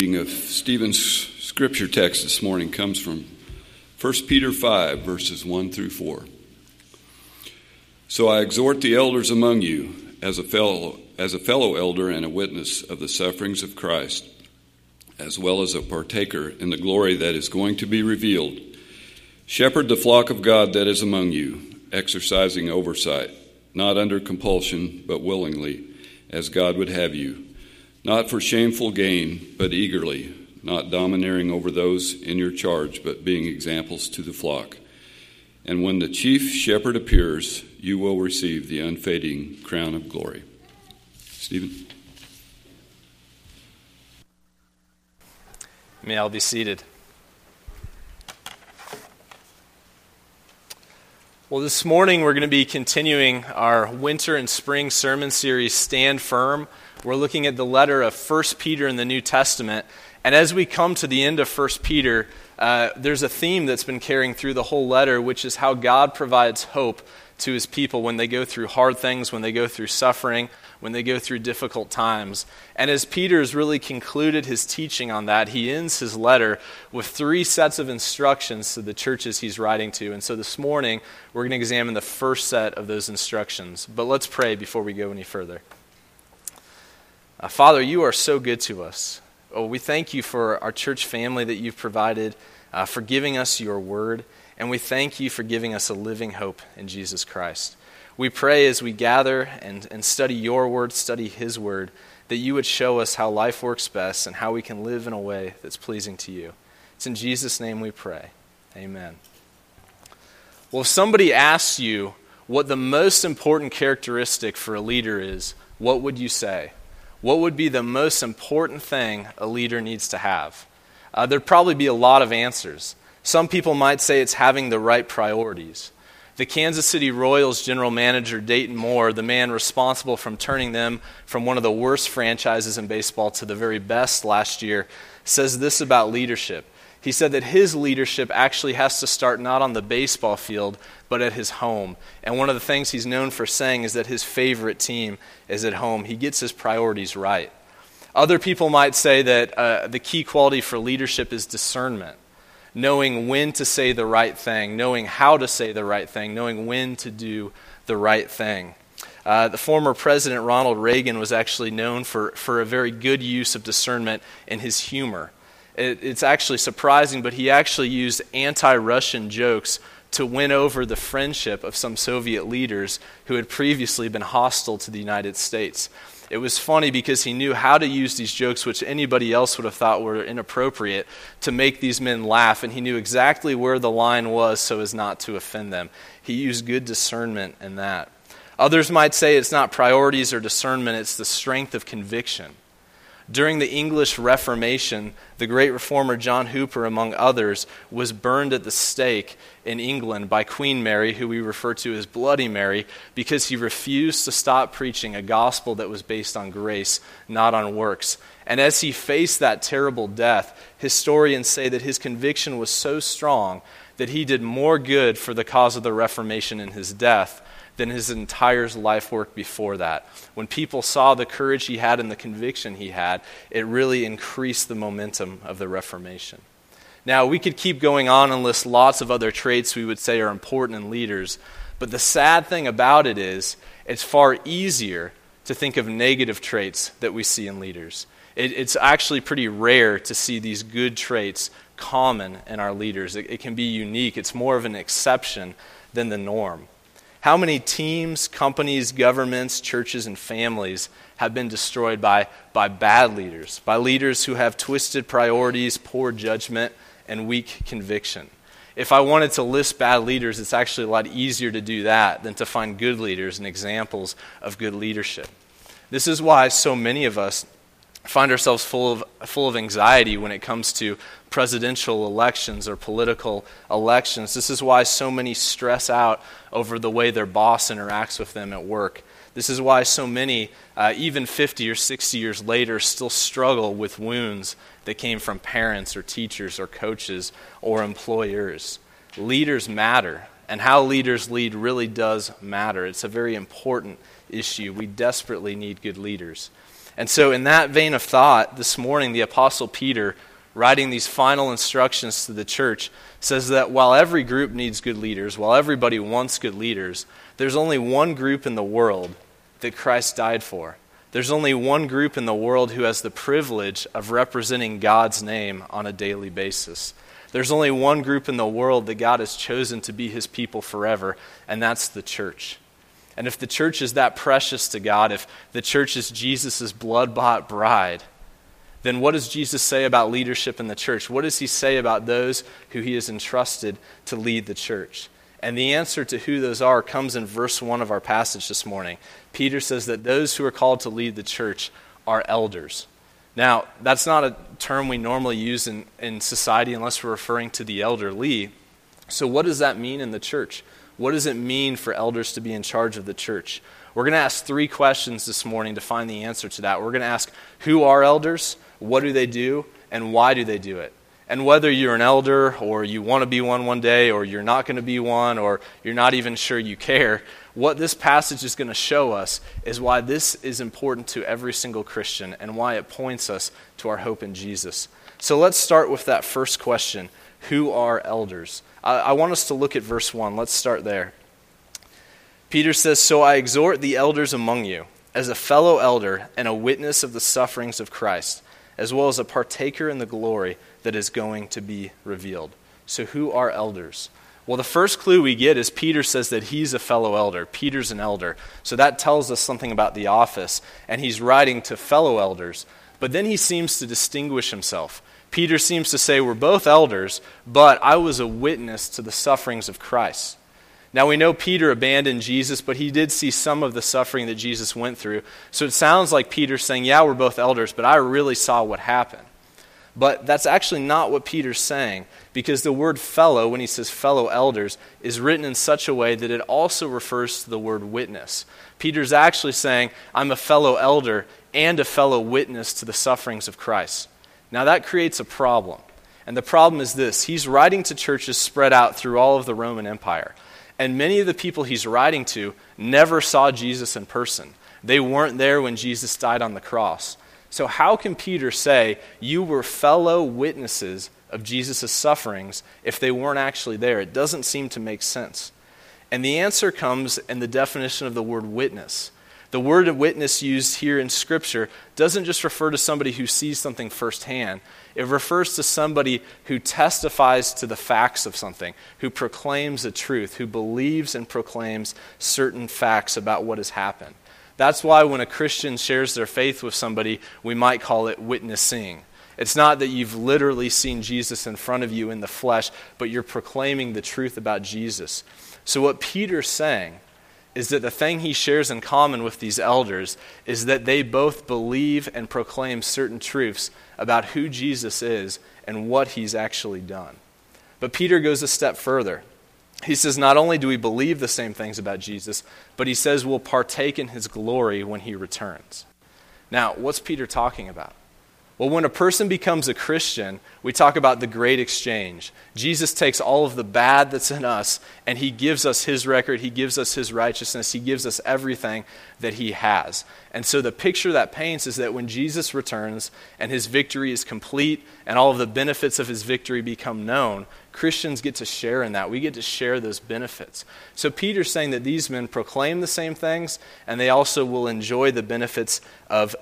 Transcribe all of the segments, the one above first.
Reading of Stephen's scripture text this morning comes from 1 Peter 5, verses 1 through 4. So I exhort the elders among you, as a fellow elder and a witness of the sufferings of Christ, as well as a partaker in the glory that is going to be revealed. Shepherd the flock of God that is among you, exercising oversight, not under compulsion, but willingly, as God would have you, not for shameful gain, but eagerly, not domineering over those in your charge, but being examples to the flock. And when the chief shepherd appears, you will receive the unfading crown of glory. Stephen. May I be seated. Well, this morning we're going to be continuing our winter and spring sermon series, Stand Firm. We're looking at the letter of 1 Peter in the New Testament. And as we come to the end of 1 Peter, there's a theme that's been carrying through the whole letter, which is how God provides hope to his people when they go through hard things, when they go through suffering, when they go through difficult times. And as Peter's really concluded his teaching on that, he ends his letter with 3 sets of instructions to the churches he's writing to. And so this morning, we're going to examine the first set of those instructions. But let's pray before we go any further. Father, you are so good to us. Oh, we thank you for our church family that you've provided, for giving us your word, and we thank you for giving us a living hope in Jesus Christ. We pray as we gather and study your word, study his word, that you would show us how life works best and how we can live in a way that's pleasing to you. It's in Jesus' name we pray. Amen. Well, if somebody asks you what the most important characteristic for a leader is, what would you say? What would be the most important thing a leader needs to have? There'd probably be a lot of answers. Some people might say it's having the right priorities. The Kansas City Royals general manager, Dayton Moore, the man responsible for turning them from one of the worst franchises in baseball to the very best last year, says this about leadership. He said that his leadership actually has to start not on the baseball field, but at his home. And one of the things he's known for saying is that his favorite team is at home. He gets his priorities right. Other people might say that the key quality for leadership is discernment, knowing when to say the right thing, knowing how to say the right thing, knowing when to do the right thing. The former President Ronald Reagan was actually known for a very good use of discernment in his humor. It's actually surprising, but he actually used anti-Russian jokes to win over the friendship of some Soviet leaders who had previously been hostile to the United States. It was funny because he knew how to use these jokes, which anybody else would have thought were inappropriate, to make these men laugh, and he knew exactly where the line was so as not to offend them. He used good discernment in that. Others might say it's not priorities or discernment, it's the strength of conviction. During the English Reformation, the great reformer John Hooper, among others, was burned at the stake in England by Queen Mary, who we refer to as Bloody Mary, because he refused to stop preaching a gospel that was based on grace, not on works. And as he faced that terrible death, historians say that his conviction was so strong that he did more good for the cause of the Reformation in his death than his entire life work before that. When people saw the courage he had and the conviction he had, it really increased the momentum of the Reformation. Now, we could keep going on and list lots of other traits we would say are important in leaders, but the sad thing about it is it's far easier to think of negative traits that we see in leaders. It's actually pretty rare to see these good traits common in our leaders. It can be unique. It's more of an exception than the norm. How many teams, companies, governments, churches, and families have been destroyed by bad leaders, by leaders who have twisted priorities, poor judgment, and weak conviction? If I wanted to list bad leaders, it's actually a lot easier to do that than to find good leaders and examples of good leadership. This is why so many of us find ourselves full of anxiety when it comes to presidential elections or political elections. This is why so many stress out over the way their boss interacts with them at work. This is why so many, even 50 or 60 years later, still struggle with wounds that came from parents or teachers or coaches or employers. Leaders matter, and how leaders lead really does matter. It's a very important issue. We desperately need good leaders. And so in that vein of thought, this morning, the Apostle Peter, writing these final instructions to the church, says that while every group needs good leaders, while everybody wants good leaders, there's only one group in the world that Christ died for. There's only one group in the world who has the privilege of representing God's name on a daily basis. There's only one group in the world that God has chosen to be his people forever, and that's the church. And if the church is that precious to God, if the church is Jesus' blood-bought bride, then what does Jesus say about leadership in the church? What does he say about those who he has entrusted to lead the church? And the answer to who those are comes in verse 1 of our passage this morning. Peter says that those who are called to lead the church are elders. Now, that's not a term we normally use in society unless we're referring to the elderly. So what does that mean in the church? What does it mean for elders to be in charge of the church? We're going to ask 3 questions this morning to find the answer to that. We're going to ask, who are elders? What do they do? And why do they do it? And whether you're an elder or you want to be one day or you're not going to be one or you're not even sure you care, what this passage is going to show us is why this is important to every single Christian and why it points us to our hope in Jesus. So let's start with that first question. Who are elders? I want us to look at verse 1. Let's start there. Peter says, "So I exhort the elders among you, as a fellow elder and a witness of the sufferings of Christ, as well as a partaker in the glory that is going to be revealed." So who are elders? Well, the first clue we get is Peter says that he's a fellow elder. Peter's an elder. So that tells us something about the office, and he's writing to fellow elders. But then he seems to distinguish himself. Peter seems to say, we're both elders, but I was a witness to the sufferings of Christ. Now we know Peter abandoned Jesus, but he did see some of the suffering that Jesus went through. So it sounds like Peter's saying, yeah, we're both elders, but I really saw what happened. But that's actually not what Peter's saying, because the word fellow, when he says fellow elders, is written in such a way that it also refers to the word witness. Peter's actually saying, I'm a fellow elder and a fellow witness to the sufferings of Christ. Now that creates a problem. And the problem is this: he's writing to churches spread out through all of the Roman Empire. And many of the people he's writing to never saw Jesus in person. They weren't there when Jesus died on the cross. So how can Peter say you were fellow witnesses of Jesus' sufferings if they weren't actually there? It doesn't seem to make sense. And the answer comes in the definition of the word witness. The word witness used here in Scripture doesn't just refer to somebody who sees something firsthand. It refers to somebody who testifies to the facts of something, who proclaims the truth, who believes and proclaims certain facts about what has happened. That's why when a Christian shares their faith with somebody, we might call it witnessing. It's not that you've literally seen Jesus in front of you in the flesh, but you're proclaiming the truth about Jesus. So what Peter's saying is that the thing he shares in common with these elders is that they both believe and proclaim certain truths about who Jesus is and what he's actually done. But Peter goes a step further. He says not only do we believe the same things about Jesus, but he says we'll partake in his glory when he returns. Now, what's Peter talking about? Well, when a person becomes a Christian, we talk about the great exchange. Jesus takes all of the bad that's in us, and he gives us his record, he gives us his righteousness, he gives us everything that he has. And so the picture that paints is that when Jesus returns and his victory is complete and all of the benefits of his victory become known, Christians get to share in that. We get to share those benefits. So Peter's saying that these men proclaim the same things, and they also will enjoy the benefits of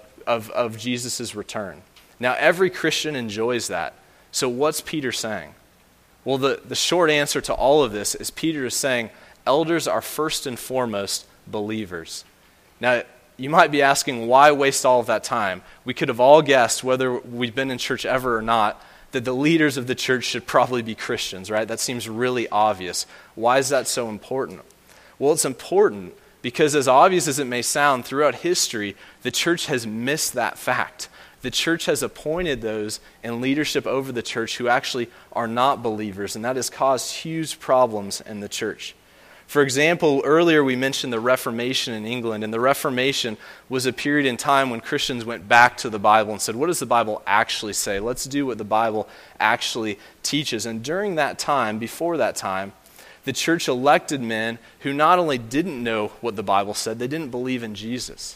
Jesus' return. Now, every Christian enjoys that. So what's Peter saying? Well, the short answer to all of this is Peter is saying elders are first and foremost believers. Now, you might be asking, why waste all of that time? We could have all guessed, whether we've been in church ever or not, that the leaders of the church should probably be Christians, right? That seems really obvious. Why is that so important? Well, it's important because, as obvious as it may sound, throughout history, the church has missed that fact. The church has appointed those in leadership over the church who actually are not believers, and that has caused huge problems in the church. For example, earlier we mentioned the Reformation in England, and the Reformation was a period in time when Christians went back to the Bible and said, what does the Bible actually say? Let's do what the Bible actually teaches. And during that time, before that time, the church elected men who not only didn't know what the Bible said, they didn't believe in Jesus.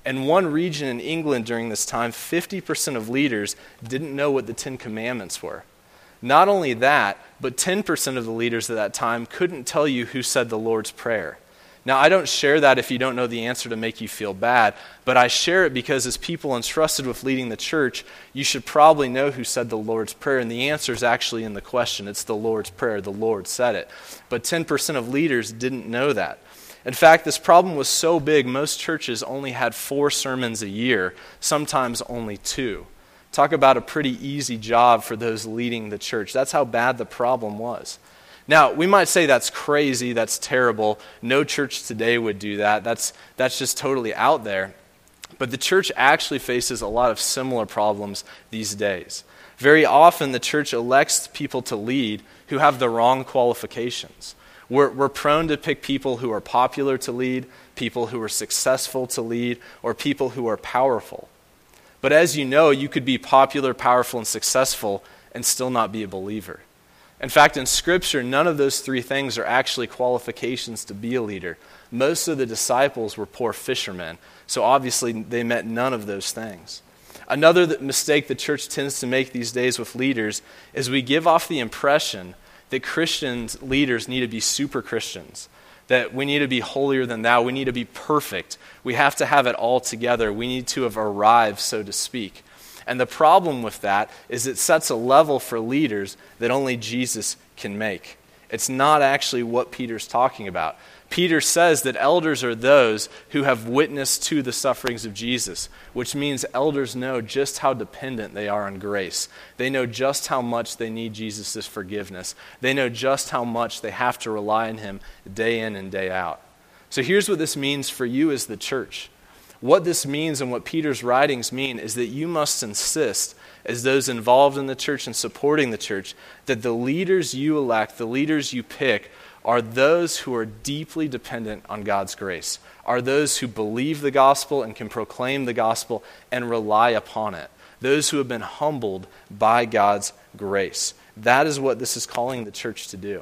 In one region in England during this time, 50% of leaders didn't know what the Ten Commandments were. Not only that, but 10% of the leaders at that time couldn't tell you who said the Lord's Prayer. Now, I don't share that if you don't know the answer to make you feel bad, but I share it because as people entrusted with leading the church, you should probably know who said the Lord's Prayer, and the answer is actually in the question. It's the Lord's Prayer. The Lord said it. But 10% of leaders didn't know that. In fact, this problem was so big, most churches only had 4 sermons a year, sometimes only 2. Talk about a pretty easy job for those leading the church. That's how bad the problem was. Now, we might say that's crazy, that's terrible. No church today would do that. That's just totally out there. But the church actually faces a lot of similar problems these days. Very often, the church elects people to lead who have the wrong qualifications. We're prone to pick people who are popular to lead, people who are successful to lead, or people who are powerful. But as you know, you could be popular, powerful, and successful and still not be a believer. In fact, in Scripture, none of those 3 things are actually qualifications to be a leader. Most of the disciples were poor fishermen, so obviously they met none of those things. Another mistake the church tends to make these days with leaders is we give off the impression that Christians, leaders, need to be super Christians, that we need to be holier than thou, we need to be perfect, we have to have it all together, we need to have arrived, so to speak. And the problem with that is it sets a level for leaders that only Jesus can make. It's not actually what Peter's talking about. Peter says that elders are those who have witnessed to the sufferings of Jesus, which means elders know just how dependent they are on grace. They know just how much they need Jesus' forgiveness. They know just how much they have to rely on him day in and day out. So here's what this means for you as the church. What this means and what Peter's writings mean is that you must insist, as those involved in the church and supporting the church, that the leaders you elect, the leaders you pick, are those who are deeply dependent on God's grace, are those who believe the gospel and can proclaim the gospel and rely upon it, those who have been humbled by God's grace. That is what this is calling the church to do.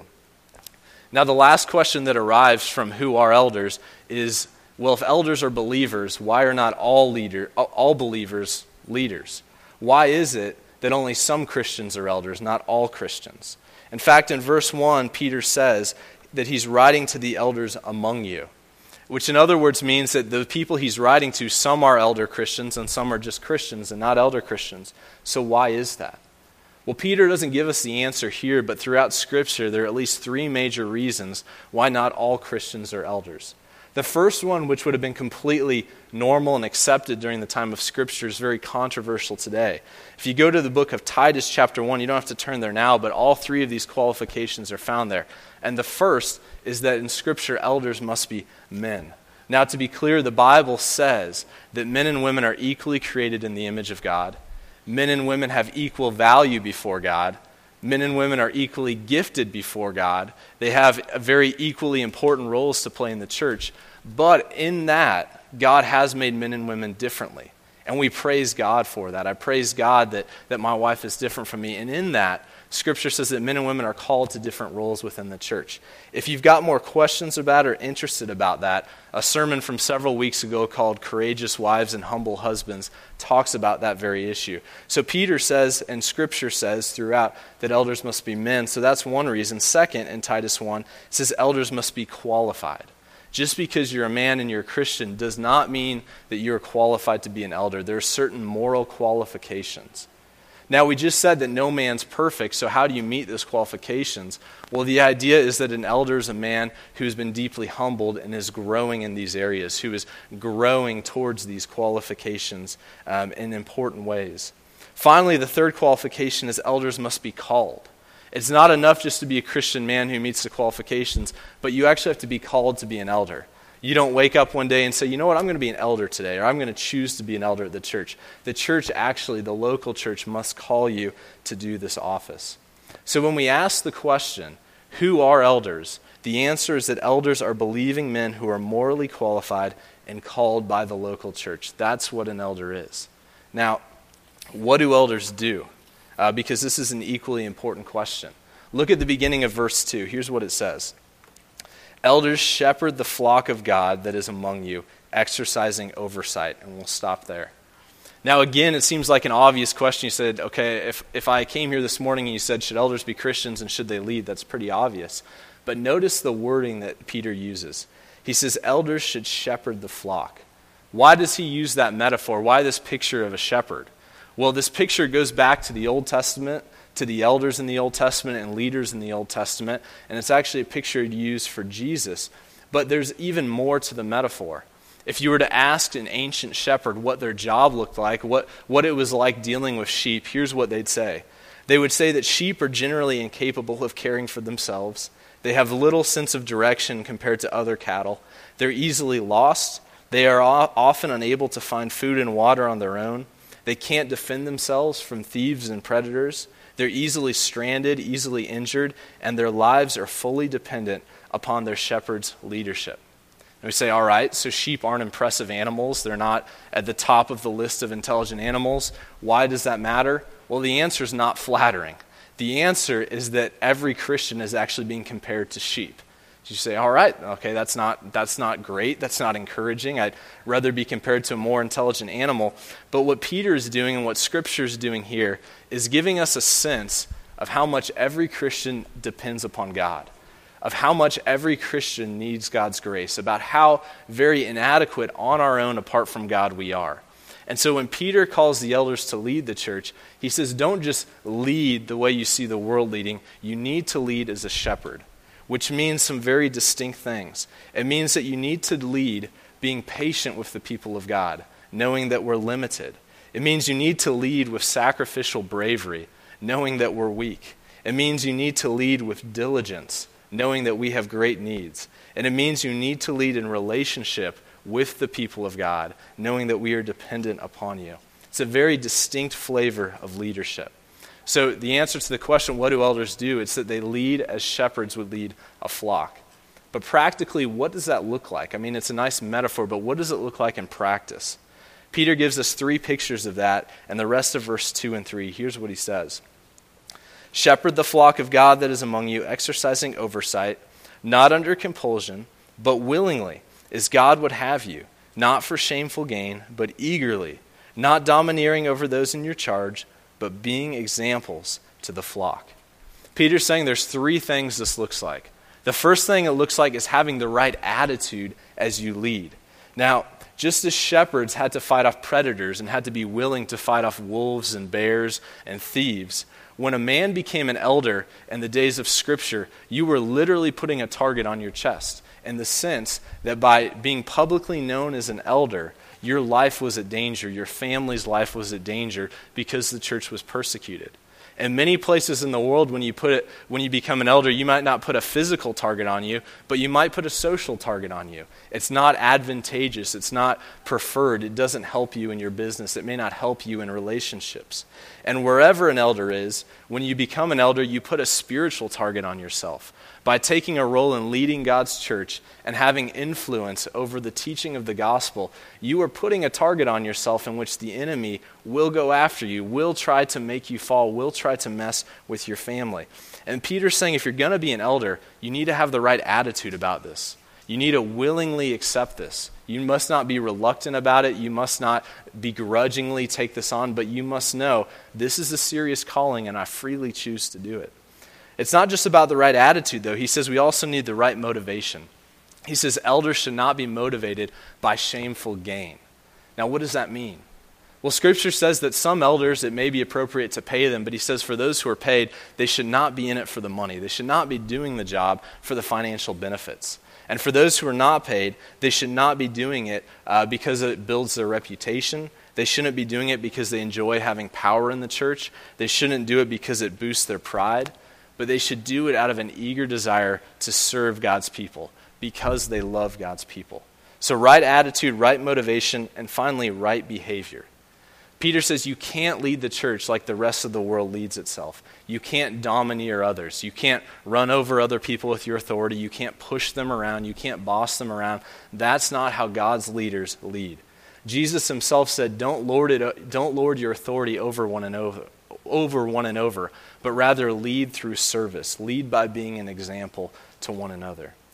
Now, the last question that arrives from who are elders is, well, if elders are believers, why are not all believers leaders? Why is it that only some Christians are elders, not all Christians? In fact, in verse 1, Peter says that he's writing to the elders among you, which in other words means that the people he's writing to, some are elder Christians and some are just Christians and not elder Christians. So why is that? Well, Peter doesn't give us the answer here, but throughout Scripture, there are at least 3 major reasons why not all Christians are elders. The first one, which would have been completely normal and accepted during the time of Scripture, is very controversial today. If you go to the book of Titus chapter 1, you don't have to turn there now, but all 3 of these qualifications are found there. And the first is that in Scripture, elders must be men. Now, to be clear, the Bible says that men and women are equally created in the image of God. Men and women have equal value before God. Men and women are equally gifted before God. They have very equally important roles to play in the church. But in that, God has made men and women differently. And we praise God for that. I praise God that my wife is different from me. And in that, Scripture says that men and women are called to different roles within the church. If you've got more questions about or interested about that, a sermon from several weeks ago called Courageous Wives and Humble Husbands talks about that very issue. So Peter says, and Scripture says throughout, that elders must be men. So that's one reason. Second, in Titus 1, it says elders must be qualified. Just because you're a man and you're a Christian does not mean that you're qualified to be an elder. There are certain moral qualifications. Now, we just said that no man's perfect, so how do you meet those qualifications? Well, the idea is that an elder is a man who's been deeply humbled and is growing in these areas, who is growing towards these qualifications in important ways. Finally, the third qualification is elders must be called. It's not enough just to be a Christian man who meets the qualifications, but you actually have to be called to be an elder. You don't wake up one day and say, you know what, I'm going to be an elder today, or I'm going to choose to be an elder at the church. The church actually, the local church, must call you to do this office. So when we ask the question, who are elders? The answer is that elders are believing men who are morally qualified and called by the local church. That's what an elder is. Now, what do elders do? Because this is an equally important question. Look at the beginning of verse 2. Here's what it says. Elders, shepherd the flock of God that is among you, exercising oversight. And we'll stop there. Now, again, it seems like an obvious question. You said, okay, if I came here this morning and you said, should elders be Christians and should they lead? That's pretty obvious. But notice the wording that Peter uses. He says, elders should shepherd the flock. Why does he use that metaphor? Why this picture of a shepherd? Well, this picture goes back to the Old Testament, to the elders in the Old Testament and leaders in the Old Testament, and it's actually a picture used for Jesus. But there's even more to the metaphor. If you were to ask an ancient shepherd what their job looked like, what it was like dealing with sheep, here's what they'd say. They would say that sheep are generally incapable of caring for themselves. They have little sense of direction compared to other cattle. They're easily lost. They are often unable to find food and water on their own. They can't defend themselves from thieves and predators. They're easily stranded, easily injured, and their lives are fully dependent upon their shepherd's leadership. And we say, all right, so sheep aren't impressive animals. They're not at the top of the list of intelligent animals. Why does that matter? Well, the answer is not flattering. The answer is that every Christian is actually being compared to sheep. You say, all right, okay, that's not great. That's not encouraging. I'd rather be compared to a more intelligent animal. But what Peter is doing and what Scripture is doing here is giving us a sense of how much every Christian depends upon God, of how much every Christian needs God's grace, about how very inadequate on our own apart from God we are. And so when Peter calls the elders to lead the church, he says, don't just lead the way you see the world leading. You need to lead as a shepherd, which means some very distinct things. It means that you need to lead being patient with the people of God, knowing that we're limited. It means you need to lead with sacrificial bravery, knowing that we're weak. It means you need to lead with diligence, knowing that we have great needs. And it means you need to lead in relationship with the people of God, knowing that we are dependent upon you. It's a very distinct flavor of leadership. So the answer to the question, what do elders do? It's that they lead as shepherds would lead a flock. But practically, what does that look like? I mean, it's a nice metaphor, but what does it look like in practice? Peter gives us 3 pictures of that, and the rest of verse 2 and 3. Here's what he says. Shepherd the flock of God that is among you, exercising oversight, not under compulsion, but willingly, as God would have you, not for shameful gain, but eagerly, not domineering over those in your charge, but being examples to the flock. Peter's saying there's 3 things this looks like. The first thing it looks like is having the right attitude as you lead. Now, just as shepherds had to fight off predators and had to be willing to fight off wolves and bears and thieves, when a man became an elder in the days of Scripture, you were literally putting a target on your chest, in the sense that by being publicly known as an elder, your life was at danger, your family's life was at danger because the church was persecuted. In many places in the world, when you become an elder, you might not put a physical target on you, but you might put a social target on you. It's not advantageous. It's not preferred. It doesn't help you in your business. It may not help you in relationships. And wherever an elder is, when you become an elder, you put a spiritual target on yourself. By taking a role in leading God's church and having influence over the teaching of the gospel, you are putting a target on yourself in which the enemy will go after you, will try to make you fall, will try to mess with your family. And Peter's saying if you're going to be an elder, you need to have the right attitude about this. You need to willingly accept this. You must not be reluctant about it. You must not begrudgingly take this on, but you must know this is a serious calling and I freely choose to do it. It's not just about the right attitude, though. He says we also need the right motivation. He says elders should not be motivated by shameful gain. Now, what does that mean? Well, Scripture says that some elders, it may be appropriate to pay them, but he says for those who are paid, they should not be in it for the money. They should not be doing the job for the financial benefits. And for those who are not paid, they should not be doing it because it builds their reputation. They shouldn't be doing it because they enjoy having power in the church. They shouldn't do it because it boosts their pride. But they should do it out of an eager desire to serve God's people because they love God's people. So right attitude, right motivation, and finally, right behavior. Peter says you can't lead the church like the rest of the world leads itself. You can't domineer others. You can't run over other people with your authority. You can't push them around. You can't boss them around. That's not how God's leaders lead. Jesus himself said, don't lord your authority over one another, but rather lead through service. Lead by being an example to one another.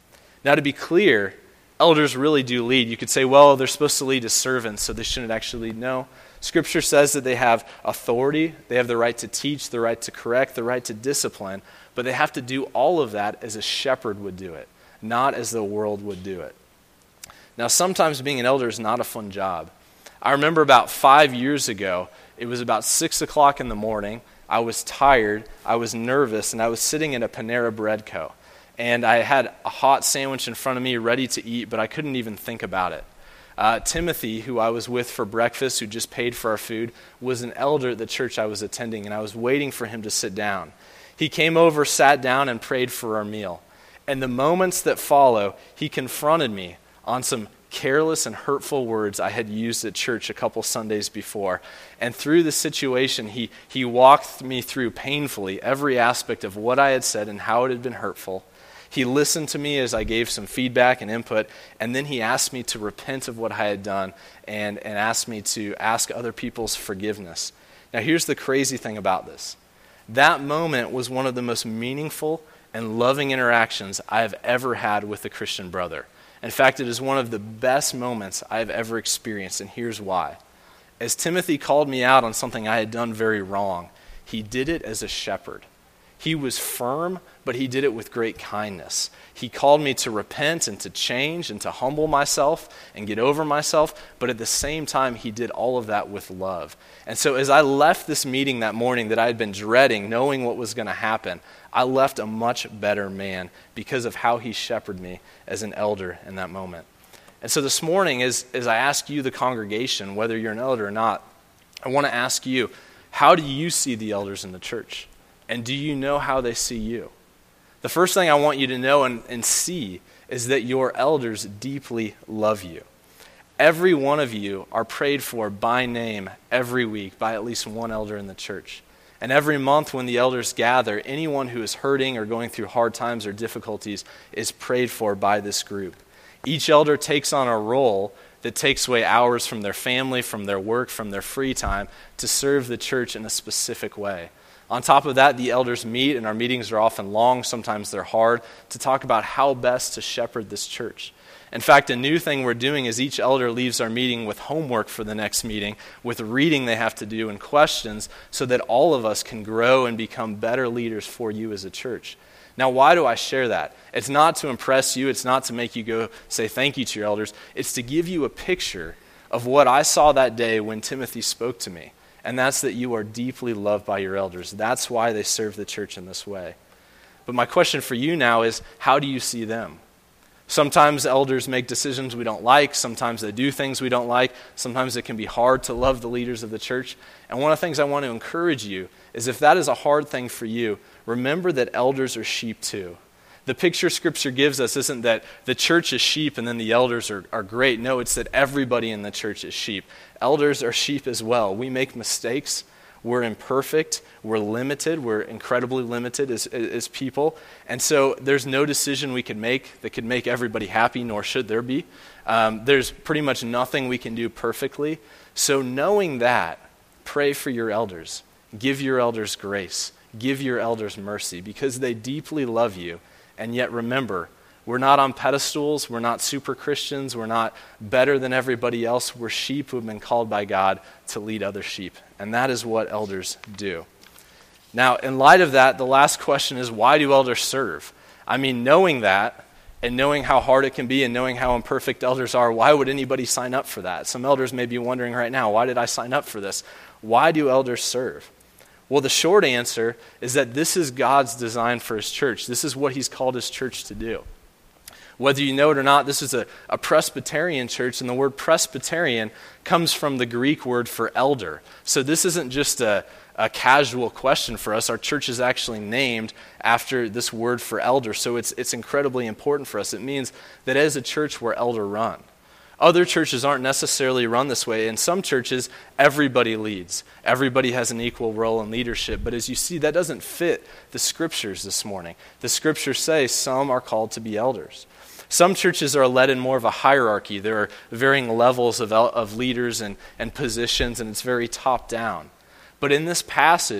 Now, to be clear, elders really do lead. You could say, well, they're supposed to lead as servants, so they shouldn't actually lead. No. Scripture says that they have authority, they have the right to teach, the right to correct, the right to discipline, but they have to do all of that as a shepherd would do it, not as the world would do it. Now, sometimes being an elder is not a fun job. I remember about 5 years ago, it was about 6 o'clock in the morning. I was tired, I was nervous, and I was sitting in a Panera Bread Co. And I had a hot sandwich in front of me ready to eat, but I couldn't even think about it. Timothy, who I was with for breakfast, who just paid for our food, was an elder at the church I was attending, and I was waiting for him to sit down. He came over, sat down, and prayed for our meal. And the moments that follow, he confronted me on some careless and hurtful words I had used at church a couple Sundays before. And through the situation, he walked me through painfully every aspect of what I had said and how it had been hurtful. He listened to me as I gave some feedback and input, and then he asked me to repent of what I had done and asked me to ask other people's forgiveness. Now, here's the crazy thing about this. That moment was one of the most meaningful and loving interactions I have ever had with a Christian brother. In fact, it is one of the best moments I have ever experienced, and here's why. As Timothy called me out on something I had done very wrong, he did it as a shepherd. He was firm, but he did it with great kindness. He called me to repent and to change and to humble myself and get over myself, but at the same time, he did all of that with love. And so as I left this meeting that morning that I had been dreading, knowing what was going to happen, I left a much better man because of how he shepherded me as an elder in that moment. And so this morning, as I ask you, the congregation, whether you're an elder or not, I want to ask you, how do you see the elders in the church? And do you know how they see you? The first thing I want you to know and see is that your elders deeply love you. Every one of you are prayed for by name every week by at least one elder in the church. And every month when the elders gather, anyone who is hurting or going through hard times or difficulties is prayed for by this group. Each elder takes on a role that takes away hours from their family, from their work, from their free time to serve the church in a specific way. On top of that, the elders meet, and our meetings are often long, sometimes they're hard, to talk about how best to shepherd this church. In fact, a new thing we're doing is each elder leaves our meeting with homework for the next meeting, with reading they have to do and questions, so that all of us can grow and become better leaders for you as a church. Now, why do I share that? It's not to impress you. It's not to make you go say thank you to your elders. It's to give you a picture of what I saw that day when Timothy spoke to me. And that's that you are deeply loved by your elders. That's why they serve the church in this way. But my question for you now is, how do you see them? Sometimes elders make decisions we don't like. Sometimes they do things we don't like. Sometimes it can be hard to love the leaders of the church. And one of the things I want to encourage you is if that is a hard thing for you, remember that elders are sheep too. The picture Scripture gives us isn't that the church is sheep and then the elders are great. No, it's that everybody in the church is sheep. Elders are sheep as well. We make mistakes. We're imperfect. We're limited. We're incredibly limited as people. And so there's no decision we can make that could make everybody happy, nor should there be. There's pretty much nothing we can do perfectly. So knowing that, pray for your elders. Give your elders grace. Give your elders mercy because they deeply love you. And yet remember, we're not on pedestals, we're not super Christians, we're not better than everybody else. We're sheep who have been called by God to lead other sheep. And that is what elders do. Now, in light of that, the last question is, why do elders serve? I mean, knowing that, and knowing how hard it can be, and knowing how imperfect elders are, why would anybody sign up for that? Some elders may be wondering right now, why did I sign up for this? Why do elders serve? Well, the short answer is that this is God's design for his church. This is what he's called his church to do. Whether you know it or not, this is a Presbyterian church, and the word Presbyterian comes from the Greek word for elder. So this isn't just a casual question for us. Our church is actually named after this word for elder, so it's incredibly important for us. It means that as a church, we're elder run. Other churches aren't necessarily run this way. In some churches, everybody leads. Everybody has an equal role in leadership. But as you see, that doesn't fit the Scriptures this morning. The Scriptures say some are called to be elders. Some churches are led in more of a hierarchy. There are varying levels of leaders and positions, and it's very top-down. But in this passage,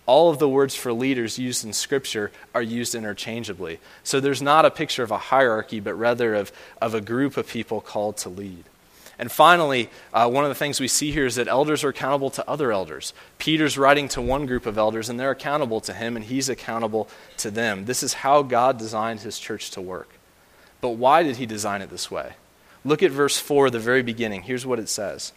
All of the words for leaders used in Scripture are used interchangeably. So there's not a picture of a hierarchy, but rather of a group of people called to lead. And finally, one of the things we see here is that elders are accountable to other elders. Peter's writing to one group of elders, and they're accountable to him, and he's accountable to them. This is how God designed his church to work. But why did he design it this way? Look at verse 4, the very beginning. Here's what it says.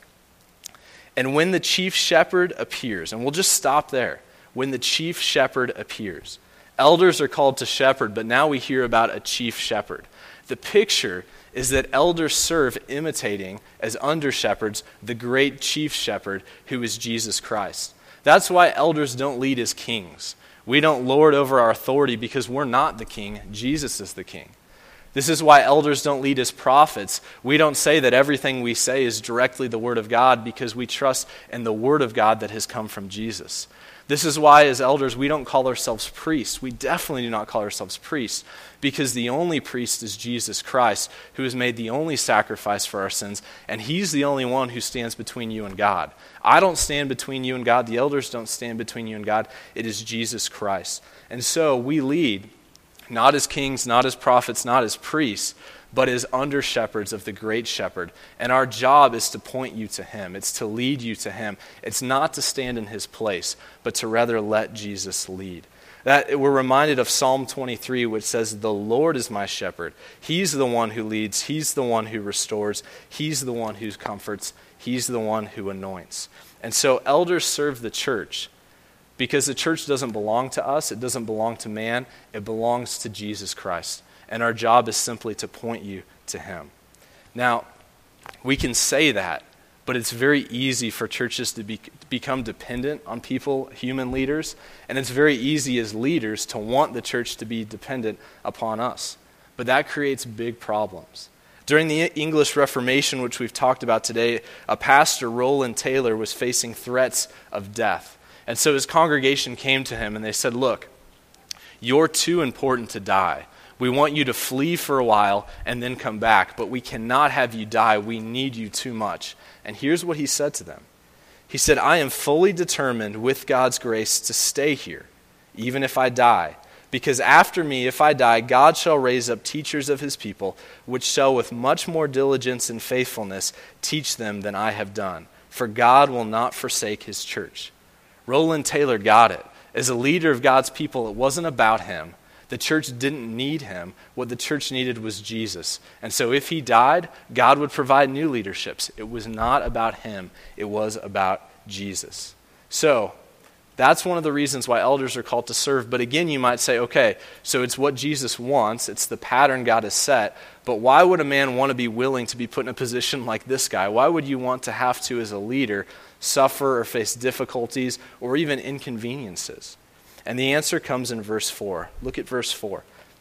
And when the chief shepherd appears, and we'll just stop there. When the chief shepherd appears. Elders are called to shepherd, but now we hear about a chief shepherd. The picture is that elders serve imitating, as under-shepherds, the great chief shepherd who is Jesus Christ. That's why elders don't lead as kings. We don't lord over our authority because we're not the king. Jesus is the king. This is why elders don't lead as prophets. We don't say that everything we say is directly the word of God because we trust in the word of God that has come from Jesus. This is why, as elders, we don't call ourselves priests. We definitely do not call ourselves priests, because the only priest is Jesus Christ, who has made the only sacrifice for our sins, and he's the only one who stands between you and God. I don't stand between you and God. The elders don't stand between you and God. It is Jesus Christ. And so we lead, not as kings, not as prophets, not as priests, but as under-shepherds of the great shepherd. And our job is to point you to him. It's to lead you to him. It's not to stand in his place, but to rather let Jesus lead. That we're reminded of Psalm 23, which says, the Lord is my shepherd. He's the one who leads. He's the one who restores. He's the one who comforts. He's the one who anoints. And so elders serve the church because the church doesn't belong to us. It doesn't belong to man. It belongs to Jesus Christ. And our job is simply to point you to him. Now, we can say that, but it's very easy for churches to become dependent on people, human leaders, and it's very easy as leaders to want the church to be dependent upon us. But that creates big problems. During the English Reformation, which we've talked about today, a pastor, Roland Taylor, was facing threats of death. And so his congregation came to him and they said, look, you're too important to die. We want you to flee for a while and then come back, but we cannot have you die. We need you too much. And here's what he said to them. He said, I am fully determined with God's grace to stay here, even if I die. Because after me, if I die, God shall raise up teachers of his people, which shall with much more diligence and faithfulness teach them than I have done. For God will not forsake his church. Roland Taylor got it. As a leader of God's people, it wasn't about him. The church didn't need him. What the church needed was Jesus. And so if he died, God would provide new leaderships. It was not about him. It was about Jesus. So that's one of the reasons why elders are called to serve. But again, you might say, okay, so it's what Jesus wants. It's the pattern God has set. But why would a man want to be willing to be put in a position like this guy? Why would you want to have to, as a leader, suffer or face difficulties or even inconveniences? And the answer comes in verse 4. Look at verse 4.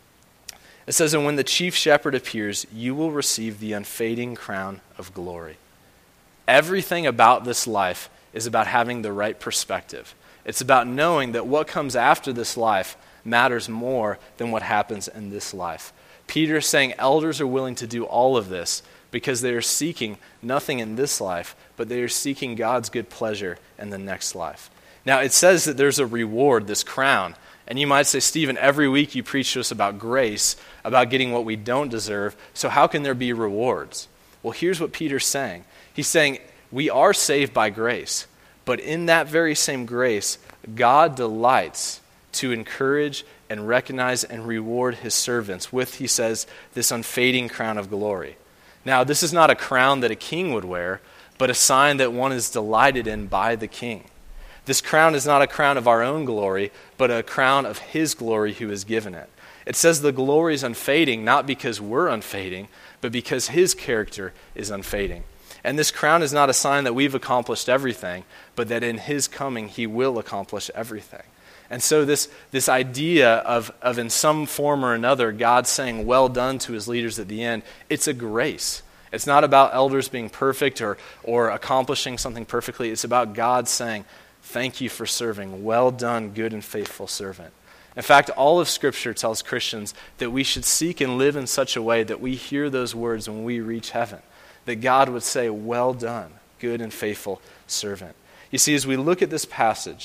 It says, and when the chief shepherd appears, you will receive the unfading crown of glory. Everything about this life is about having the right perspective. It's about knowing that what comes after this life matters more than what happens in this life. Peter is saying elders are willing to do all of this because they are seeking nothing in this life, but they are seeking God's good pleasure in the next life. Now, it says that there's a reward, this crown. And you might say, Stephen, every week you preach to us about grace, about getting what we don't deserve, so how can there be rewards? Well, here's what Peter's saying. He's saying, we are saved by grace, but in that very same grace, God delights to encourage and recognize and reward his servants with, he says, this unfading crown of glory. Now, this is not a crown that a king would wear, but a sign that one is delighted in by the king. This crown is not a crown of our own glory, but a crown of his glory who has given it. It says the glory is unfading, not because we're unfading, but because his character is unfading. And this crown is not a sign that we've accomplished everything, but that in his coming he will accomplish everything. And so this idea of in some form or another, God saying well done to his leaders at the end, it's a grace. It's not about elders being perfect or accomplishing something perfectly. It's about God saying, thank you for serving. Well done, good and faithful servant. In fact, all of Scripture tells Christians that we should seek and live in such a way that we hear those words when we reach heaven. That God would say, well done, good and faithful servant. You see, as we look at this passage,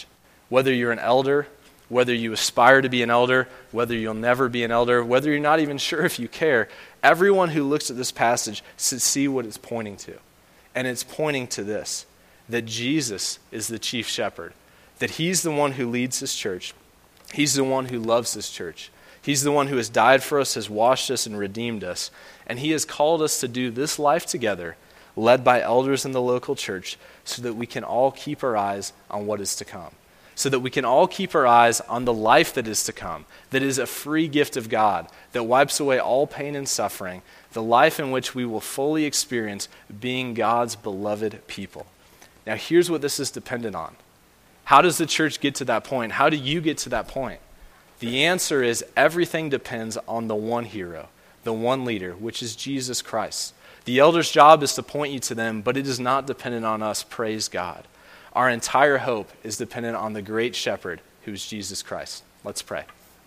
Whether you're an elder, whether you aspire to be an elder, whether you'll never be an elder, whether you're not even sure if you care, everyone who looks at this passage should see what it's pointing to. And it's pointing to this, that Jesus is the chief shepherd, that he's the one who leads his church. He's the one who loves his church. He's the one who has died for us, has washed us, and redeemed us. And he has called us to do this life together, led by elders in the local church, so that we can all keep our eyes on what is to come. So that we can all keep our eyes on the life that is to come, that is a free gift of God, that wipes away all pain and suffering, the life in which we will fully experience being God's beloved people. Now here's what this is dependent on. How does the church get to that point? How do you get to that point? The answer is everything depends on the one hero, the one leader, which is Jesus Christ. The elder's job is to point you to them, but it is not dependent on us, praise God. Our entire hope is dependent on the great shepherd, who is Jesus Christ. Let's pray.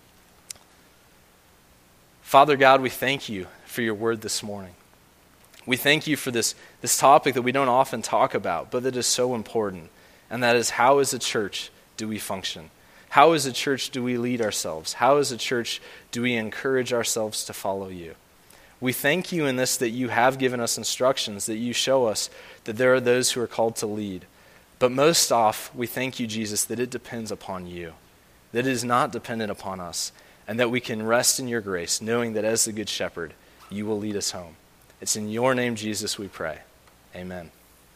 Father God, we thank you for your word this morning. We thank you for this topic that we don't often talk about, but that is so important. And that is, how as a church do we function? How as a church do we lead ourselves? How as a church do we encourage ourselves to follow you? We thank you in this that you have given us instructions, that you show us that there are those who are called to lead. But most off, we thank you, Jesus, that it depends upon you, that it is not dependent upon us, and that we can rest in your grace, knowing that as the Good Shepherd, you will lead us home. It's in your name, Jesus, we pray. Amen.